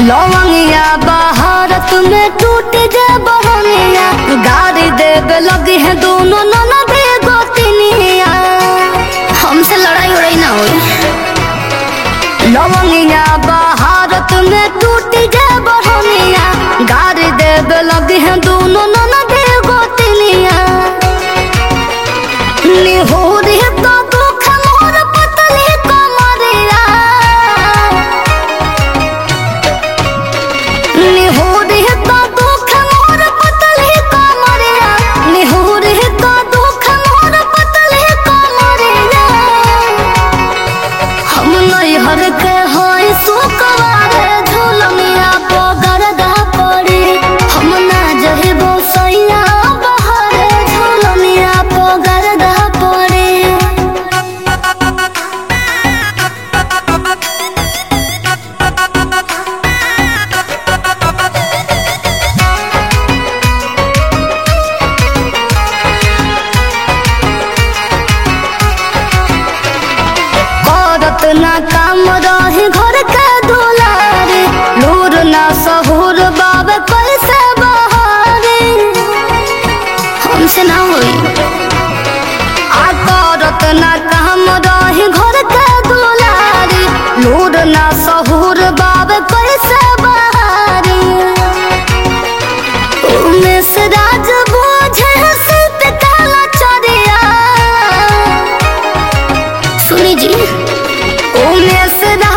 लवंगिया बहारत में टूट जे बहनिया गाड़ी देवे लगी है दोनों ननद गोतनिया। हमसे लड़ाई उड़ाई ना हुई। लवंगिया बहारत में टूट जे बहनिया गाड़ी देवे लगी है दोनों ननद गोतनिया। निहोरी तो दुख मोर पतली कमरिया निहोरी तो दुख मोर पतली कमरिया निहोरी तो दुख मोर पतली कमरिया। हम नैहर के होई सुकवारे झुलमिया पगरदा पड़ी हम ना जहिबो सैया बहारे झुलमिया पगरदा पड़ी। औरत ना काम रही घर के दुलारी लूर ना सहूर बाबे कैसे बहारी। हमसे ना हुई। औरत ना काम रही घर के दुलारी लूर ना सहूर बाबे कैसे बहारी। उमेश राज बोझे सिर्फ काला चरिया। सुनी जी उमेश